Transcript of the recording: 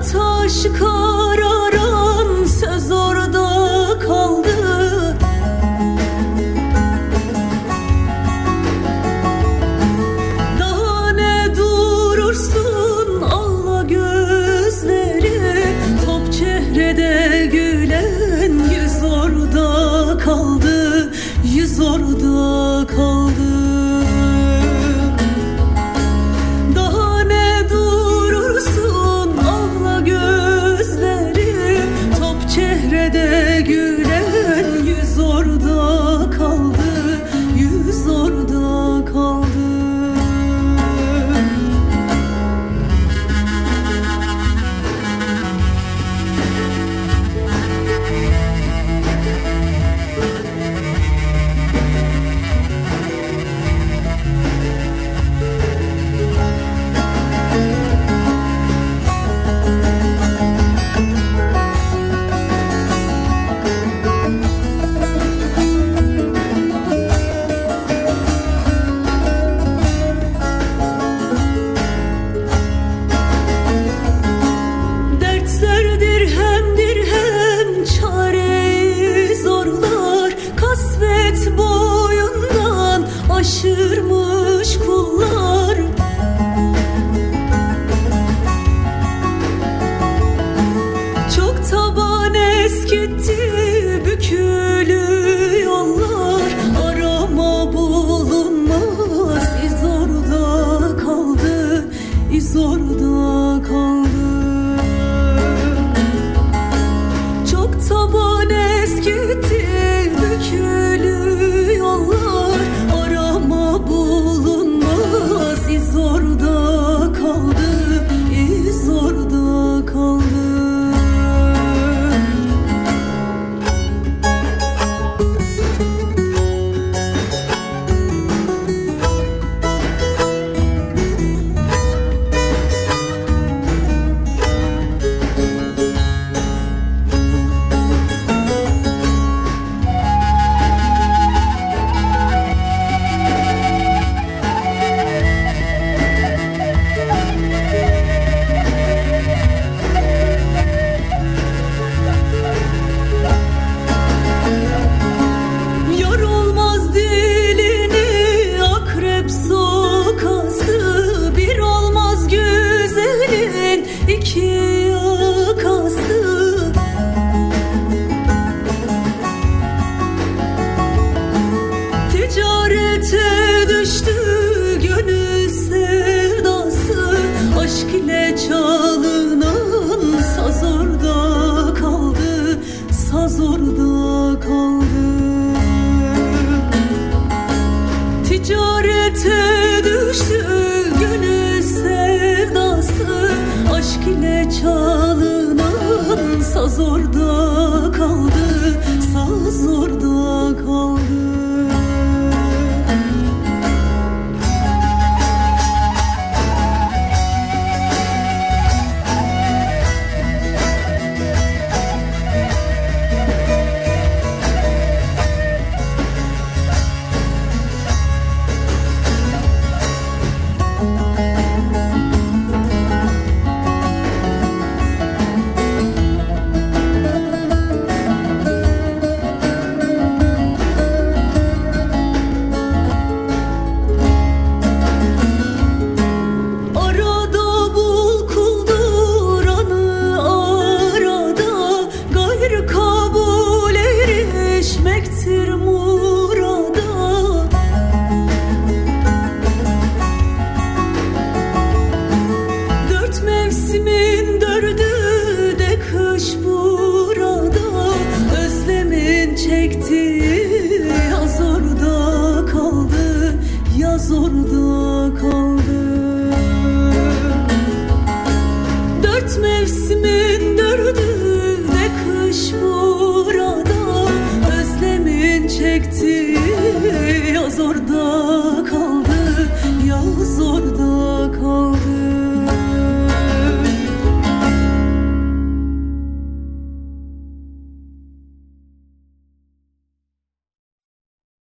taş kararan söz orada kaldı. Daha ne durursun ağla gözleri, top çehrede gülen yüz orada kaldı, yüz orada kaldı. Çehrede gülen yüz orada kaldı, yüz orada kaldı. Aşırmış kullar, çok taban eskitti bükülü yollar. Arama bulunmaz, iz orada kaldı, iz orada kaldı. Çok taban eskitti bükülü yollar. Bulunmaz, iz orada kaldı, iz orada kaldı. İki yakası, ticarete düştü gönül sevdası. Aşk ile çalınan saz orada kaldı, saz orada kaldı. Ticarete düştü gönül sevdası. Aşk ile çalınan saz orada kaldı, saz orada kaldı. Mevsimin dördü de kış burada, özlemin çektiği yaz orada kaldı, yaz orada kaldı. Dört mevsimin dördü de kış burada, özlemin çektiği yaz orada